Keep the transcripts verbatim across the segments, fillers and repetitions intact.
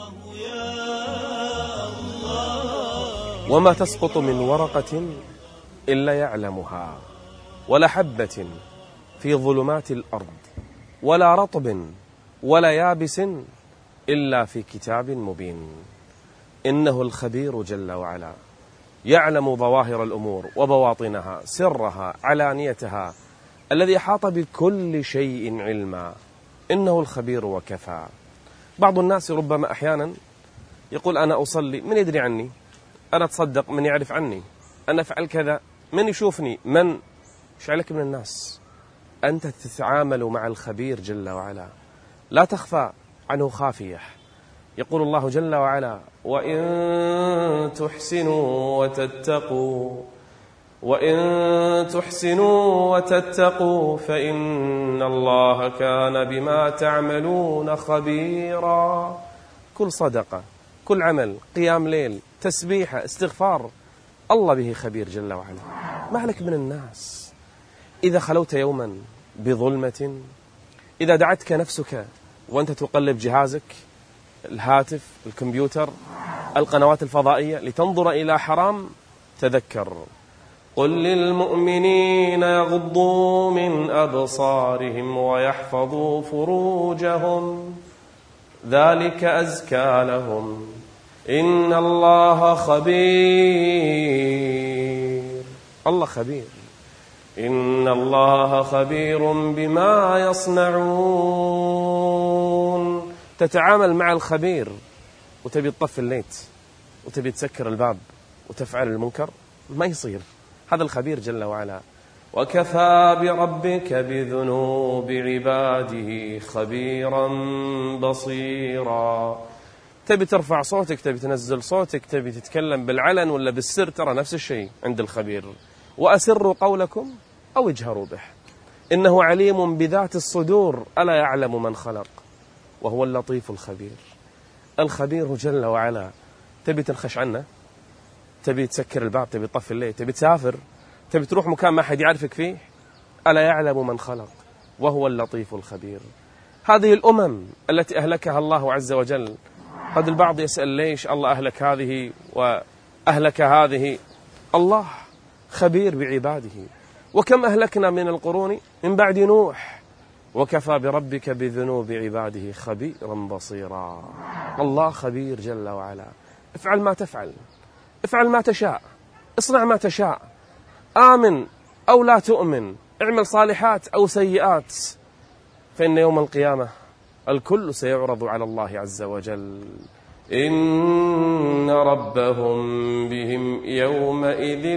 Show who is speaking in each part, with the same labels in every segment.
Speaker 1: وما تسقط من ورقة إلا يعلمها، ولا حبة في ظلمات الأرض، ولا رطب ولا يابس إلا في كتاب مبين. إنه الخبير جل وعلا، يعلم ظواهر الأمور وبواطنها، سرها علانيتها، الذي أحاط بكل شيء علما. إنه الخبير وكفى. بعض الناس ربما أحيانا يقول أنا أصلي، من يدري عني؟ أنا أتصدق، من يعرف عني؟ أنا أفعل كذا، من يشوفني؟ من إيش عليك من الناس؟ أنت تتعامل مع الخبير جل وعلا، لا تخفى عنه خافية. يقول الله جل وعلا: وإن تحسنوا وتتقوا وإن تحسنوا وتتقوا فإن الله كان بما تعملون خبيرا. كل صدقة، كل عمل، قيام ليل، تسبيحة، استغفار، الله به خبير جل وعلا. ما عليك من الناس. إذا خلوت يوما بظلمة، إذا دعتك نفسك وأنت تقلب جهازك، الهاتف، الكمبيوتر، القنوات الفضائية لتنظر إلى حرام، تذكر: قل للمؤمنين يغضوا من أبصارهم ويحفظوا فروجهم ذلك أزكى لهم إن الله خبير. الله خبير، إن الله خبير بما يصنعون. تتعامل مع الخبير وتبي تطفي الليت وتبي تسكر الباب وتفعل المنكر، ما يصير. هذا الخبير جل وعلا. وكفى بربك بذنوب عباده خبيرا بصيرا. تبي ترفع صوتك، تبي تنزل صوتك، تبي تتكلم بالعلن ولا بالسر، ترى نفس الشيء عند الخبير. وأسروا قولكم أو اجهروا به إنه عليم بذات الصدور ألا يعلم من خلق وهو اللطيف الخبير. الخبير جل وعلا. تبي تنخش عنه، تبي تسكر الباب، تبي تطفي الليل، تبي تسافر، تبي تروح مكان ما حد يعرفك فيه، ألا يعلم من خلق وهو اللطيف الخبير. هذه الأمم التي أهلكها الله عز وجل. قد البعض يسأل ليش الله أهلك هذه وأهلك هذه؟ الله خبير بعباده. وكم أهلكنا من القرون من بعد نوح، وكفى بربك بذنوب عباده خبيرا بصيرا. الله خبير جل وعلا. افعل ما تفعل، افعل ما تشاء، اصنع ما تشاء، آمن أو لا تؤمن، اعمل صالحات أو سيئات، فإن يوم القيامة الكل سيعرض على الله عز وجل. إن ربهم بهم يومئذ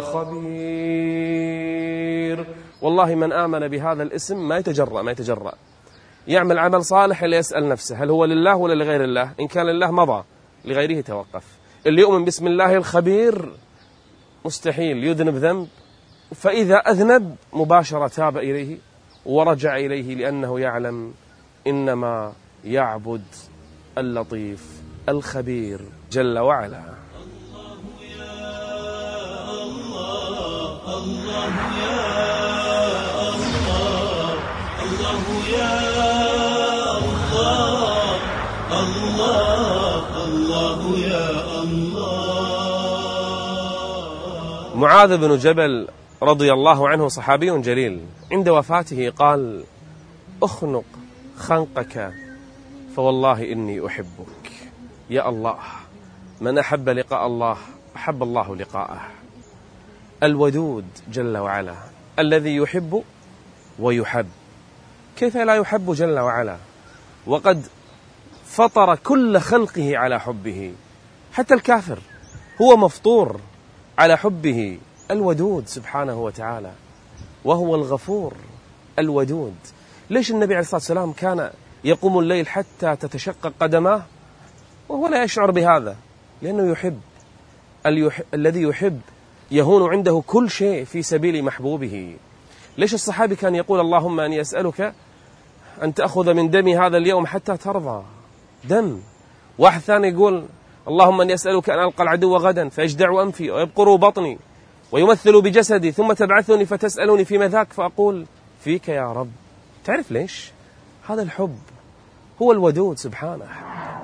Speaker 1: لخبير. والله من آمن بهذا الاسم ما يتجرأ ما يتجرأ يعمل عمل صالح إلا يسأل نفسه هل هو لله ولا لغير الله. إن كان لله مضى، لغيره توقف. اللي يؤمن باسم الله الخبير مستحيل يذنب ذنب، فإذا أذنب مباشرة تاب إليه ورجع إليه، لأنه يعلم إنما يعبد اللطيف الخبير جل وعلا.
Speaker 2: الله يا الله، الله يا الله، الله يا الله، الله الله يا الله.
Speaker 1: معاذ بن جبل رضي الله عنه صحابي جليل، عند وفاته قال: أخنق خنقك فوالله إني أحبك. يا الله، من أحب لقاء الله أحب الله لقاءه. الودود جل وعلا الذي يحب ويحب، كيف لا يحب جل وعلا وقد فطر كل خلقه على حبه، حتى الكافر هو مفطور على حبه. الودود سبحانه وتعالى، وهو الغفور الودود. ليش النبي عليه الصلاة والسلام كان يقوم الليل حتى تتشقق قدماه وهو لا يشعر بهذا؟ لأنه يحب. اليح... الذي يحب يهون عنده كل شيء في سبيل محبوبه. ليش الصحابي كان يقول: اللهم أني أسألك أن تأخذ من دمي هذا اليوم حتى ترضى؟ دم. واحد ثاني يقول: اللهم أني أسألك أن ألقى العدو غدا فيجدع أنفي ويبقر بطني ويمثل بجسدي ثم تبعثني فتسألني فيما ذاك فأقول فيك يا رب. تعرف ليش؟ هذا الحب هو الودود سبحانه.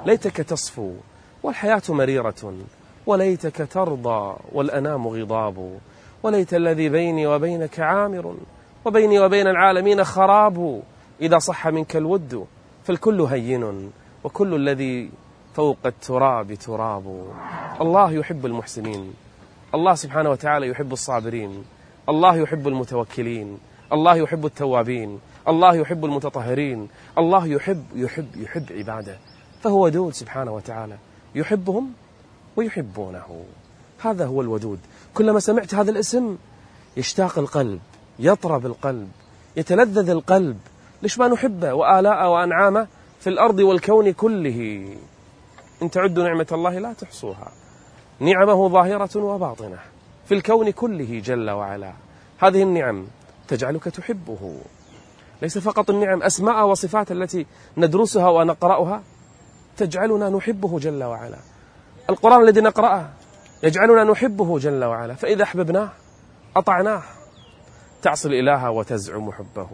Speaker 1: ليتك تصفو والحياة مريرة، وليتك ترضى والأنام غضاب، وليت الذي بيني وبينك عامر، وبيني وبين العالمين خراب. إذا صح منك الود فالكل هين، وكل الذي فوق التراب تراب. الله يحب المحسنين، الله سبحانه وتعالى يحب الصابرين، الله يحب المتوكلين، الله يحب التوابين، الله يحب المتطهرين، الله يحب يحب يحب عباده، فهو ودود سبحانه وتعالى، يحبهم ويحبونه. هذا هو الودود. كلما سمعت هذا الاسم يشتاق القلب، يطرب القلب، يتلذذ القلب. ليش ما نحبه وآلاء وأنعامه في الأرض والكون كله؟ إن تعدوا نعمة الله لا تحصوها، نعمه ظاهرة وباطنة في الكون كله جل وعلا. هذه النعم تجعلك تحبه، ليس فقط النعم، أسماء وصفات التي ندرسها ونقرأها تجعلنا نحبه جل وعلا. القرآن الذي نقرأه يجعلنا نحبه جل وعلا، فإذا أحببناه أطعناه. تعصي الإله وتزعم حبه،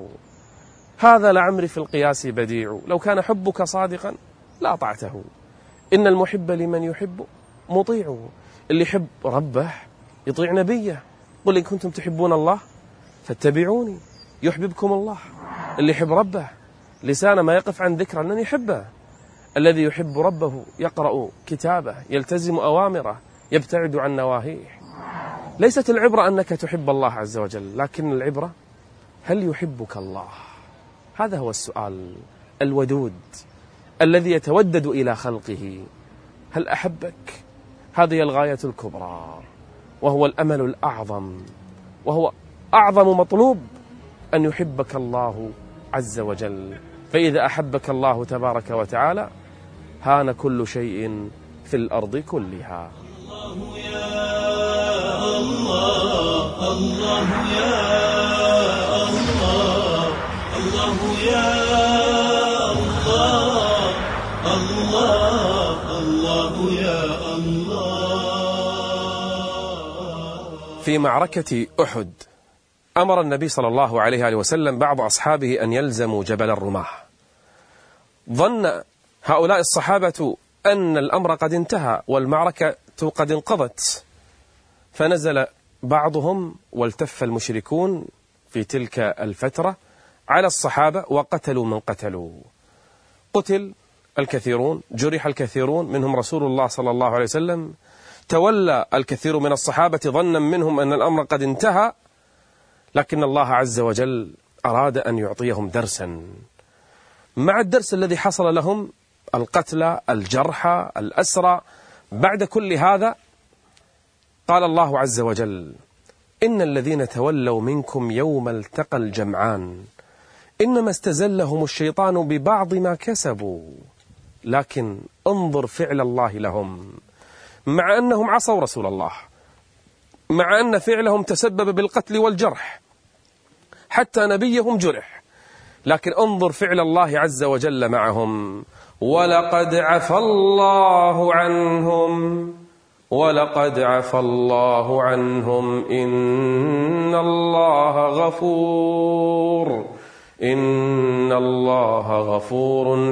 Speaker 1: هذا لعمري في القياس بديع. لو كان حبك صادقا لا أطعته، إن المحب لمن يحب مطيع. اللي يحب ربه يطيع نبيه. قل إن كنتم تحبون الله فاتبعوني يحببكم الله. اللي يحب ربه لسان ما يقف عن ذكر أنني يحبه. الذي يحب ربه يقرأ كتابه، يلتزم أوامره، يبتعد عن نواهيه. ليست العبرة أنك تحب الله عز وجل، لكن العبرة هل يحبك الله؟ هذا هو السؤال. الودود الذي يتودد إلى خلقه، هل أحبك؟ هذه الغاية الكبرى، وهو الأمل الأعظم، وهو أعظم مطلوب، أن يحبك الله عز وجل. فإذا أحبك الله تبارك وتعالى هان كل شيء في الأرض كلها.
Speaker 2: الله يا الله، الله يا الله، الله يا الله، الله الله يا الله.
Speaker 1: في معركة أحد أمر النبي صلى الله عليه وسلم بعض أصحابه أن يلزموا جبل الرماح. ظن هؤلاء الصحابة أن الأمر قد انتهى والمعركة قد انقضت، فنزل بعضهم والتف المشركون في تلك الفترة على الصحابة وقتلوا من قتلوا. قتل الكثيرون، جرح الكثيرون، منهم رسول الله صلى الله عليه وسلم. تولى الكثير من الصحابة ظنا منهم أن الأمر قد انتهى، لكن الله عز وجل أراد أن يعطيهم درسا. مع الدرس الذي حصل لهم، القتلى، الجرحى، الأسرى، بعد كل هذا قال الله عز وجل: إن الذين تولوا منكم يوم التقى الجمعان إنما استزلهم الشيطان ببعض ما كسبوا، لكن انظر فعل الله لهم. مع أنهم عصوا رسول الله، مع أن فعلهم تسبب بالقتل والجرح، حتى نبيهم جرح، لكن انظر فعل الله عز وجل معهم: ولقد عفى الله عنهم، ولقد عفى الله عنهم إن الله غفور، إن الله غفور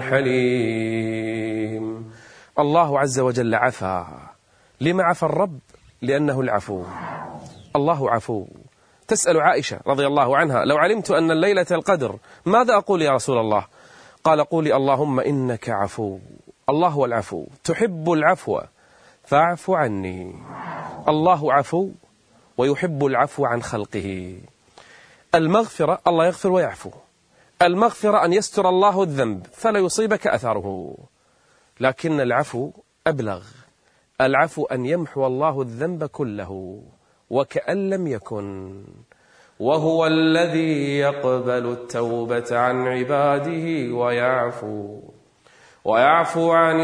Speaker 1: حليم. الله عز وجل عفى. لما عفى الرب؟ لأنه العفو. الله عفو. تسأل عائشة رضي الله عنها: لو علمت أن الليلة القدر ماذا أقول يا رسول الله؟ قال: قولي اللهم إنك عفو. الله هو العفو، تحب العفو فاعف عني. الله عفو ويحب العفو عن خلقه. المغفرة الله يغفر ويعفو. المغفرة أن يستر الله الذنب فلا يصيبك أثره، لكن العفو أبلغ. العفو أن يمحو الله الذنب كله وكأن لم يكن. وهو الذي يقبل التوبة عن عباده ويعفو ويعفو عن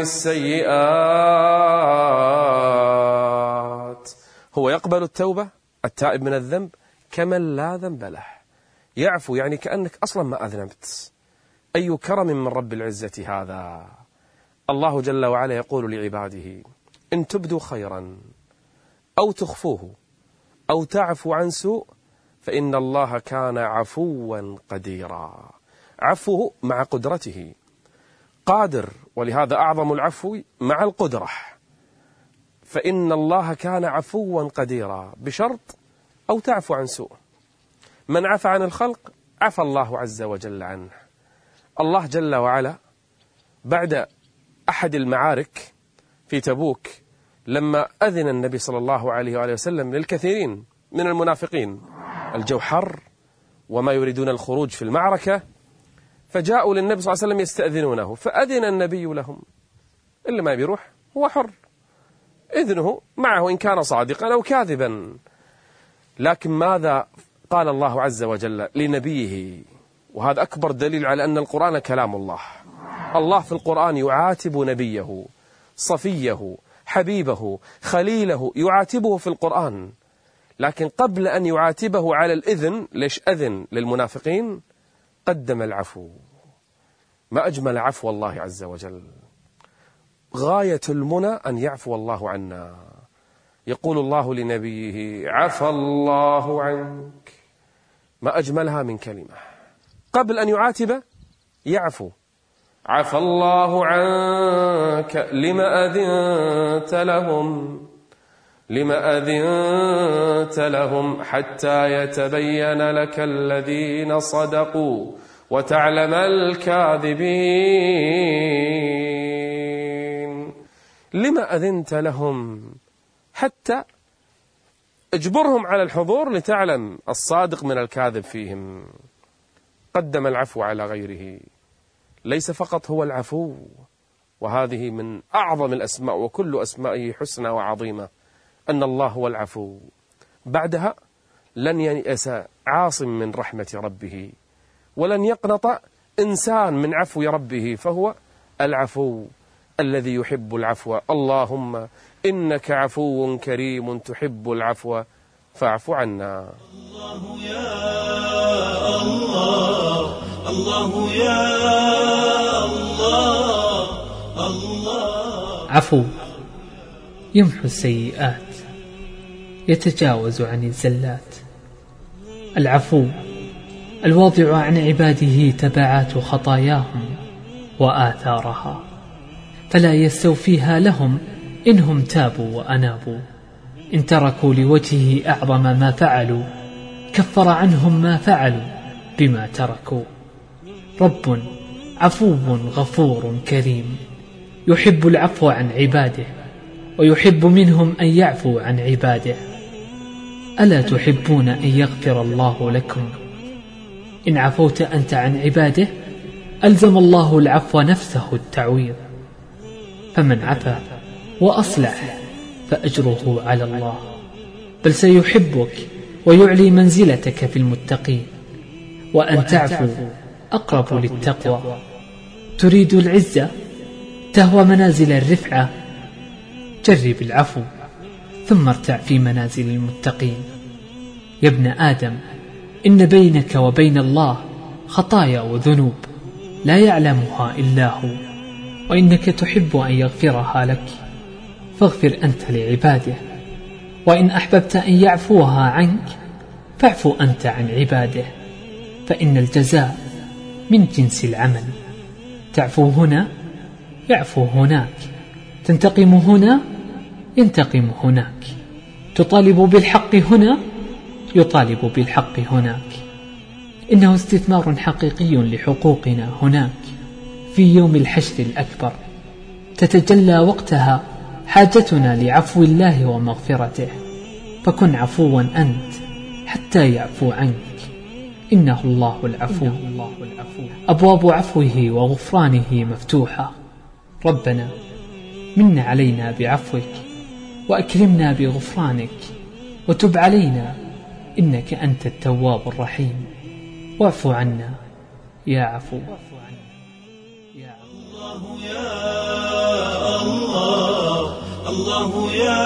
Speaker 1: السيئات. هو يقبل التوبة، التائب من الذنب، كمن لا ذنب له. يعفو يعني كأنك أصلا ما أذنبت. أي كرم من رب العزة هذا. الله جل وعلا يقول لعباده: إن تبدوا خيرا أو تخفوه أو تعفو عن سوء فإن الله كان عفوا قديرا. عفوه مع قدرته، قادر، ولهذا أعظم العفو مع القدرة، فإن الله كان عفوا قديرا، بشرط أو تعفو عن سوء. من عفى عن الخلق عفى الله عز وجل عنه. الله جل وعلا بعد أحد المعارك في تبوك لما أذن النبي صلى الله عليه وآله وسلم للكثيرين من المنافقين، الجو حر وما يريدون الخروج في المعركة، فجاءوا للنبي صلى الله عليه وسلم يستأذنونه، فأذن النبي لهم. اللي ما بيروح هو حر، إذنه معه إن كان صادقا أو كاذبا. لكن ماذا قال الله عز وجل لنبيه؟ وهذا أكبر دليل على أن القرآن كلام الله. الله في القرآن يعاتب نبيه، صفيه، حبيبه، خليله، يعاتبه في القرآن. لكن قبل أن يعاتبه على الإذن، ليش أذن للمنافقين؟ قدم العفو. ما أجمل عفو الله عز وجل. غاية المنى أن يعفو الله عنا. يقول الله لنبيه: عفى الله عنك. ما أجملها من كلمة. قبل أن يعاتب يعفو. عفى الله عنك لما أذنت لهم لما أذنت لهم حتى يتبين لك الذين صدقوا وتعلم الكاذبين. لما أذنت لهم، حتى اجبرهم على الحضور لتعلم الصادق من الكاذب فيهم. قدم العفو على غيره. ليس فقط هو العفو، وهذه من أعظم الأسماء، وكل أسمائه حسنى وعظيمة، أن الله هو العفو. بعدها لن ييأس عاصم من رحمة ربه، ولن يقنط إنسان من عفو ربه، فهو العفو الذي يحب العفو. اللهم إنك عفو كريم تحب العفو فاعف عنا.
Speaker 2: الله يا الله، الله يا الله، الله.
Speaker 3: عفو يمحو السيئات، يتجاوز عن الزلات. العفو الواضع عن عباده تبعات خطاياهم وآثارها، فلا يستوفيها لهم إنهم تابوا وأنابوا. إن تركوا لوجهه أعظم ما فعلوا، كفر عنهم ما فعلوا بما تركوا. رب عفو غفور كريم، يحب العفو عن عباده، ويحب منهم أن يعفو عن عباده. ألا تحبون أن يغفر الله لكم؟ إن عفوت أنت عن عباده ألزم الله العفو نفسه التعويض. فمن عفا وأصلح فأجره على الله، بل سيحبك ويعلي منزلتك في المتقين. وأن تعفو أقرب للتقوى. تريد العزة تهوى منازل الرفعة، جرب العفو ثم ارتع في منازل المتقين. يا ابن آدم، إن بينك وبين الله خطايا وذنوب لا يعلمها إلا هو، وإنك تحب أن يغفرها لك، فاغفر أنت لعباده. وإن أحببت أن يعفوها عنك فاعفو أنت عن عباده، فإن الجزاء من جنس العمل. تعفو هنا يعفو هناك، تنتقم هنا ينتقم هناك، تطالب بالحق هنا يطالب بالحق هناك. إنه استثمار حقيقي لحقوقنا هناك في يوم الحشر الأكبر، تتجلى وقتها حاجتنا لعفو الله ومغفرته. فكن عفوا أنت حتى يعفو عنك، إنه الله العفو. أبواب عفوه وغفرانه مفتوحة. ربنا من علينا بعفوك، وأكرمنا بغفرانك، وتب علينا إنك أنت التواب الرحيم. واعف عنا يا عفو.
Speaker 2: الله يا الله، الله يا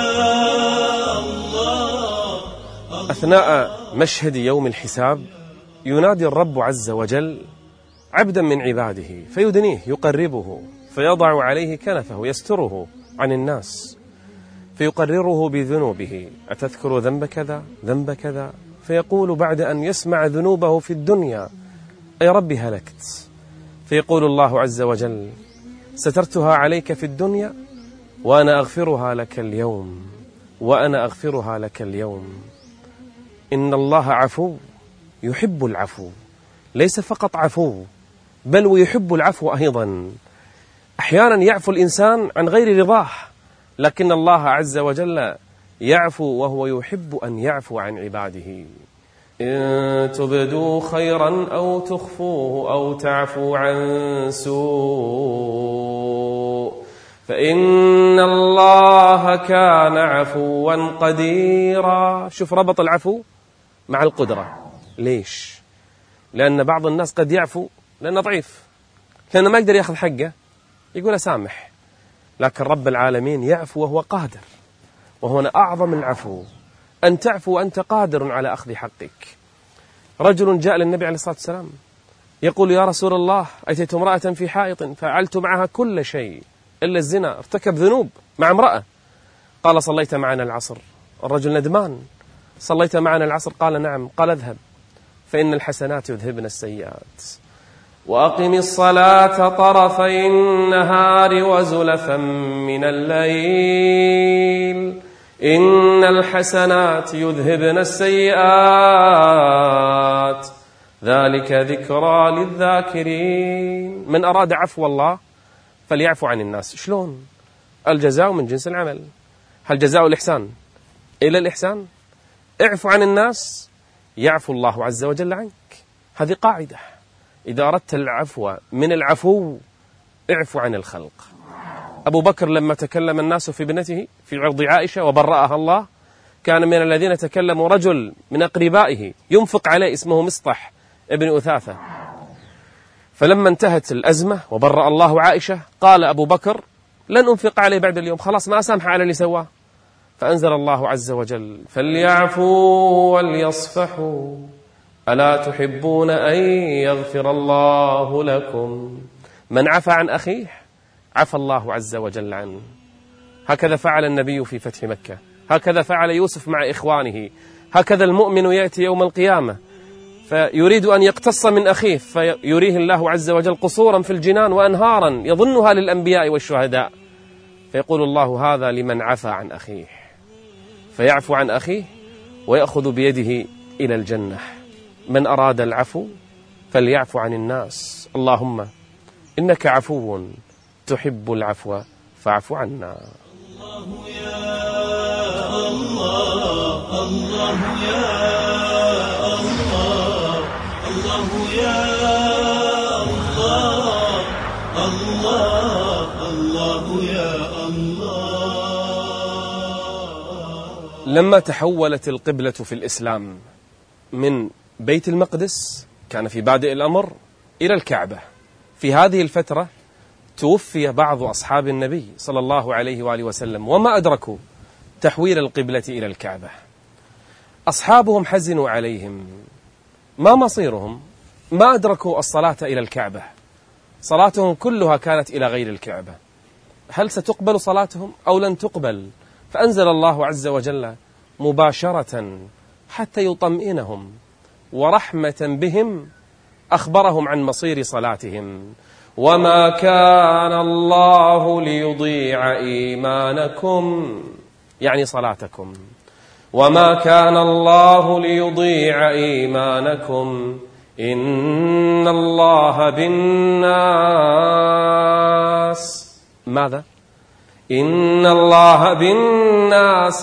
Speaker 2: الله.
Speaker 1: أثناء مشهد يوم الحساب ينادي الرب عز وجل عبدا من عباده فيدنيه، يقربه، فيضع عليه كنفه يستره عن الناس، فيقرره بذنوبه. أتذكر ذنب كذا ذنب كذا؟ فيقول بعد أن يسمع ذنوبه في الدنيا: أي ربي هلكت. فيقول الله عز وجل: سترتها عليك في الدنيا وأنا أغفرها لك اليوم، وأنا أغفرها لك اليوم. إن الله عفو يحب العفو، ليس فقط عفو بل ويحب العفو أيضا. أحيانا يعفو الإنسان عن غير رضاه، لكن الله عز وجل يعفو وهو يحب أن يعفو عن عباده. إن تبدوا خيرا أو تخفوه أو تعفو عن سوء فإن الله كان عفوا قديرا. شوف ربط العفو مع القدرة. ليش؟ لأن بعض الناس قد يعفو لأنه ضعيف، لأنه ما يقدر يأخذ حقه يقول أسامح، لكن رب العالمين يعفو وهو قادر، وهنا أعظم العفو أن تعفو وأنت قادر على أخذ حقك. رجل جاء للنبي عليه الصلاة والسلام يقول يا رسول الله أتيت امرأة في حائط فعلت معها كل شيء إلا الزنا، ارتكب ذنوب مع امرأة. قال صليت معنا العصر؟ الرجل ندمان. صليت معنا العصر؟ قال نعم. قال اذهب فإن الحسنات يذهبن السيئات، وأقم الصلاة طرفي النهار وزلفا من الليل إن الحسنات يذهبن السيئات ذلك ذكرى للذاكرين. من أراد عفو الله فليعفو عن الناس. شلون؟ الجزاء من جنس العمل. هل جزاء الإحسان إلى الإحسان؟ اعفو عن الناس يعفو الله عز وجل عنك. هذه قاعدة. إذا أردت العفو من العفو اعفو عن الخلق. أبو بكر لما تكلم الناس في ابنته في عرض عائشة وبرأها الله، كان من الذين تكلموا رجل من أقربائه ينفق عليه اسمه مصطح ابن أثاثة. فلما انتهت الأزمة وبرأ الله عائشة قال أبو بكر لن أنفق عليه بعد اليوم، خلاص ما أسامح على اللي سواه. فأنزل الله عز وجل فليعفوا وليصفحوا ألا تحبون أن يغفر الله لكم. من عفى عن أخيه عفى الله عز وجل عنه. هكذا فعل النبي في فتح مكة، هكذا فعل يوسف مع إخوانه، هكذا المؤمن يأتي يوم القيامة فيريد أن يقتص من أخيه فيريه الله عز وجل قصورا في الجنان وأنهارا يظنها للأنبياء والشهداء، فيقول الله هذا لمن عفى عن أخيه، فيعفو عن أخيه ويأخذ بيده إلى الجنة. من أراد العفو فليعفو عن الناس. اللهم إنك عفو تحب العفو فاعف عنا.
Speaker 2: الله يا الله الله يا الله الله يا الله الله الله يا الله.
Speaker 1: لما تحولت القبلة في الإسلام من بيت المقدس كان في بادئ الأمر إلى الكعبة، في هذه الفترة توفي بعض أصحاب النبي صلى الله عليه وآله وسلم وما أدركوا تحويل القبلة إلى الكعبة. أصحابهم حزنوا عليهم، ما مصيرهم؟ ما أدركوا الصلاة إلى الكعبة، صلاتهم كلها كانت إلى غير الكعبة. هل ستقبل صلاتهم أو لن تقبل؟ فأنزل الله عز وجل مباشرة حتى يطمئنهم ورحمة بهم أخبرهم عن مصير صلاتهم. وما كان الله ليضيع إيمانكم، يعني صلاتكم، وما كان الله ليضيع إيمانكم إن الله بالناس ماذا؟ إن الله بالناس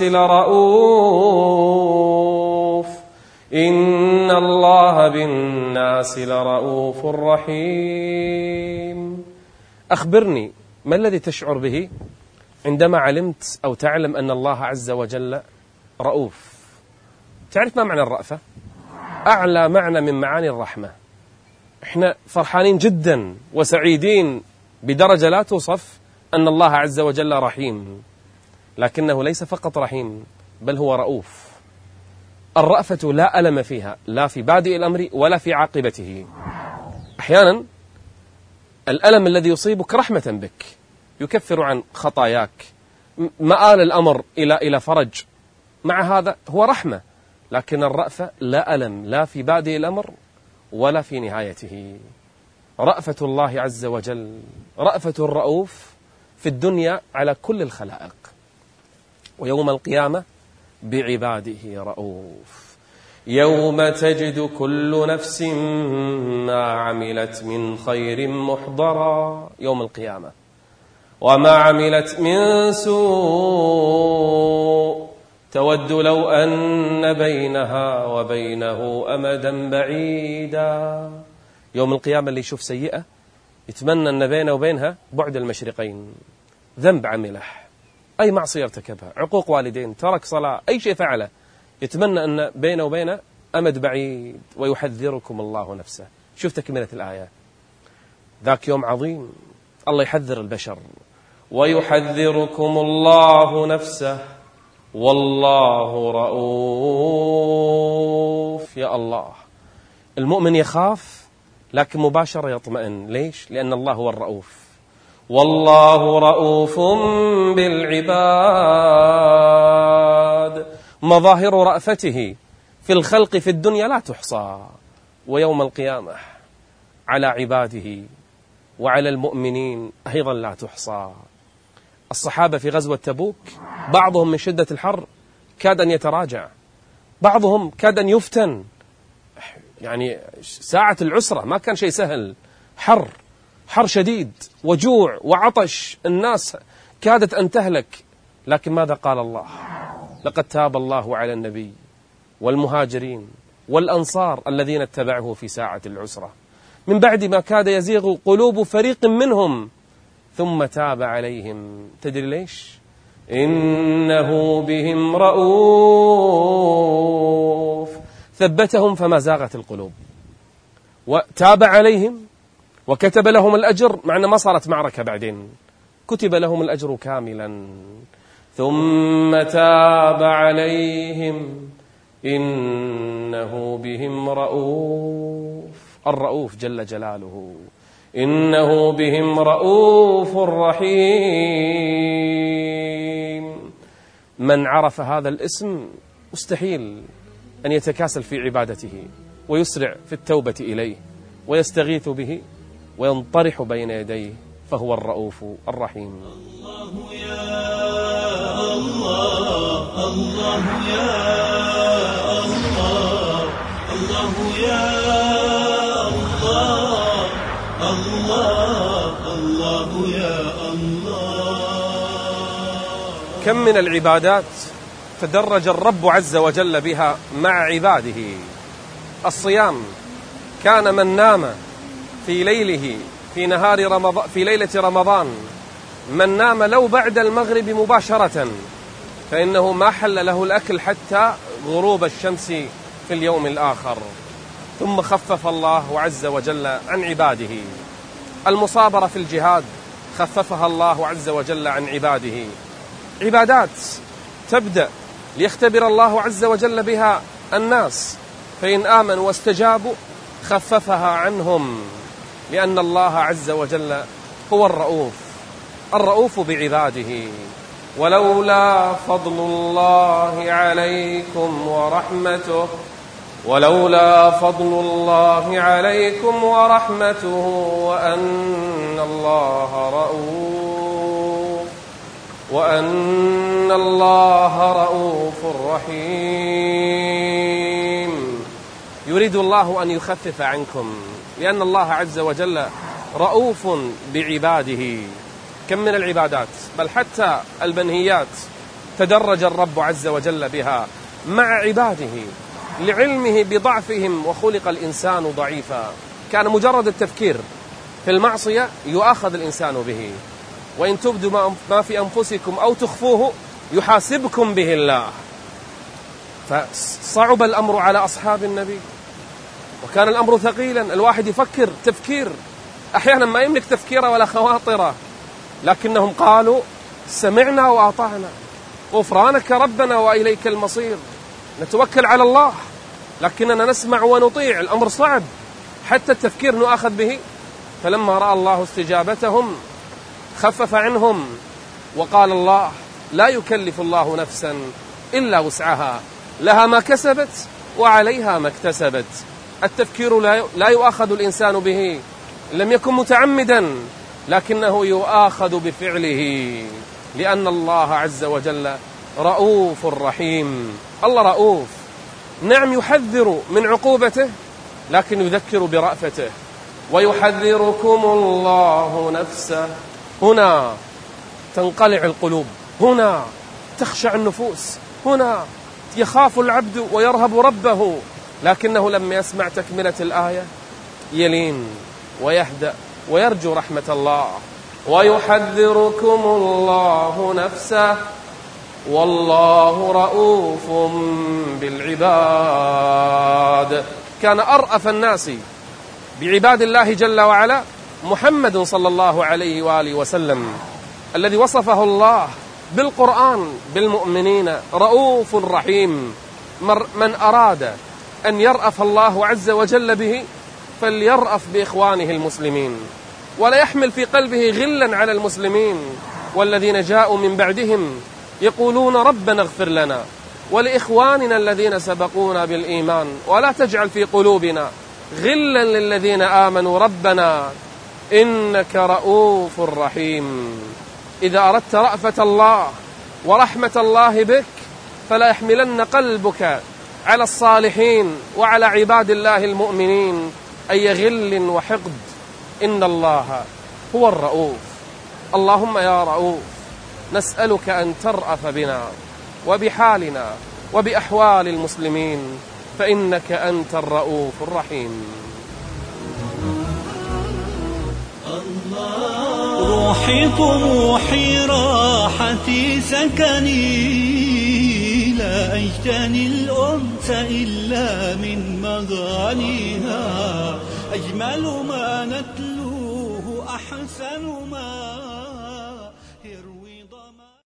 Speaker 1: لرؤوف إن الله بالناس لرؤوف رحيم. أخبرني ما الذي تشعر به عندما علمت أو تعلم أن الله عز وجل رؤوف؟ تعرف ما معنى الرأفة؟ أعلى معنى من معاني الرحمة. إحنا فرحانين جدا وسعيدين بدرجة لا توصف أن الله عز وجل رحيم، لكنه ليس فقط رحيم بل هو رؤوف. الرأفة لا ألم فيها، لا في بادئ الأمر ولا في عاقبته. أحيانا الألم الذي يصيبك رحمة بك، يكفر عن خطاياك، مآل الأمر إلى إلى فرج، مع هذا هو رحمة. لكن الرأفة لا ألم، لا في بادئ الأمر ولا في نهايته. رأفة الله عز وجل، رأفة الرؤوف في الدنيا على كل الخلائق، ويوم القيامة بعباده رؤوف. يوم تجد كل نفس ما عملت من خير محضرا يوم القيامة، وما عملت من سوء تود لو أن بينها وبينه أمدا بعيدا. يوم القيامة اللي يشوف سيئة يتمنى أن بينه وبينها بعد المشرقين، ذنب عمله، أي معصية ارتكبها، عقوق والدين، ترك صلاة، أي شيء فعله، يتمنى أن بينه وبينه أمد بعيد. ويحذركم الله نفسه. شوف تكملة الآية، ذاك يوم عظيم الله يحذر البشر، ويحذركم الله نفسه والله رؤوف. يا الله، المؤمن يخاف لكن مباشرة يطمئن. ليش؟ لأن الله هو الرؤوف، والله رؤوف بالعباد. مظاهر رأفته في الخلق في الدنيا لا تحصى، ويوم القيامة على عباده وعلى المؤمنين أيضا لا تحصى. الصحابة في غزوة تبوك بعضهم من شدة الحر كاد أن يتراجع، بعضهم كاد أن يفتن، يعني ساعة العسرة ما كان شيء سهل، حر حر شديد وجوع وعطش، الناس كادت أن تهلك. لكن ماذا قال الله؟ لقد تاب الله على النبي والمهاجرين والأنصار الذين اتبعوه في ساعة العسرة من بعد ما كاد يزيغ قلوب فريق منهم ثم تاب عليهم. تدري ليش؟ إنه بهم رؤوف. ثبتهم فما زاغت القلوب، وتاب عليهم وكتب لهم الأجر، مع أن ما صارت معركة بعدين، كتب لهم الأجر كاملا. ثم تاب عليهم إنه بهم رؤوف. الرؤوف جل جلاله، إنه بهم رؤوف رحيم. من عرف هذا الاسم مستحيل أن يتكاسل في عبادته، ويسرع في التوبة إليه، ويستغيث به، وينطرح بين يديه، فهو الرؤوف الرحيم.
Speaker 2: الله يا الله، الله يا الله، الله يا الله، الله الله يا الله.
Speaker 1: كم من العبادات تدرج الرب عز وجل بها مع عباده. الصيام، كان من نام في ليله في نهار رمضان في ليلة رمضان، من نام لو بعد المغرب مباشرة فإنه ما حل له الأكل حتى غروب الشمس في اليوم الآخر. ثم خفف الله عز وجل عن عباده. المصابرة في الجهاد خففها الله عز وجل عن عباده. عبادات تبدأ ليختبر الله عز وجل بها الناس، فإن آمنوا واستجابوا خففها عنهم، لأن الله عز وجل هو الرؤوف، الرؤوف بعباده. ولولا فضل الله عليكم ورحمته ولولا فضل الله عليكم ورحمته وأن الله رؤوف وأن الله رؤوف رحيم. يريد الله أن يخفف عنكم، لأن الله عز وجل رؤوف بعباده. كم من العبادات، بل حتى المنهيات، تدرج الرب عز وجل بها مع عباده لعلمه بضعفهم، وخلق الإنسان ضعيفا. كان مجرد التفكير في المعصية يؤاخذ الإنسان به، وإن تبدوا ما في أنفسكم أو تخفوه يحاسبكم به الله. فصعب الأمر على أصحاب النبي، وكان الأمر ثقيلا. الواحد يفكر تفكير أحيانا ما يملك تفكيره ولا خواطره، لكنهم قالوا سمعنا وأطعنا، غفرانك ربنا وإليك المصير. نتوكل على الله لكننا نسمع ونطيع. الأمر صعب، حتى التفكير نؤاخذ به. فلما رأى الله استجابتهم خفف عنهم، وقال الله لا يكلف الله نفسا إلا وسعها، لها ما كسبت وعليها ما اكتسبت. التفكير لا يؤاخذ الإنسان به لم يكن متعمدا، لكنه يؤاخذ بفعله، لأن الله عز وجل رؤوف رحيم. الله رؤوف، نعم يحذر من عقوبته، لكن يذكر برأفته. ويحذركم الله نفسه. هنا تنقلع القلوب، هنا تخشع النفوس، هنا يخاف العبد ويرهب ربه، لكنه لما يسمع تكملة الآية يلين ويهدأ ويرجو رحمة الله. ويحذركم الله نفسه والله رؤوف بالعباد. كان أرأف الناس بعباد الله جل وعلا محمد صلى الله عليه وآله وسلم، الذي وصفه الله بالقرآن بالمؤمنين رؤوف رحيم. من أراد أن يرأف الله عز وجل به فليرأف بإخوانه المسلمين، ولا يحمل في قلبه غلا على المسلمين والذين جاءوا من بعدهم يقولون ربنا اغفر لنا ولإخواننا الذين سبقونا بالإيمان ولا تجعل في قلوبنا غلا للذين آمنوا ربنا إنك رؤوف رحيم. إذا أردت رأفة الله ورحمة الله بك فلا يحملن قلبك على الصالحين وعلى عباد الله المؤمنين أي غل وحقد. إن الله هو الرؤوف. اللهم يا رؤوف نسألك أن ترأف بنا وبحالنا وبأحوال المسلمين، فإنك أنت الرؤوف الرحيم.
Speaker 2: روحي طموحي راحتي سكني، لا أجتني الأنس إلا من مغانيها، أجمل ما نتلوه أحسن ما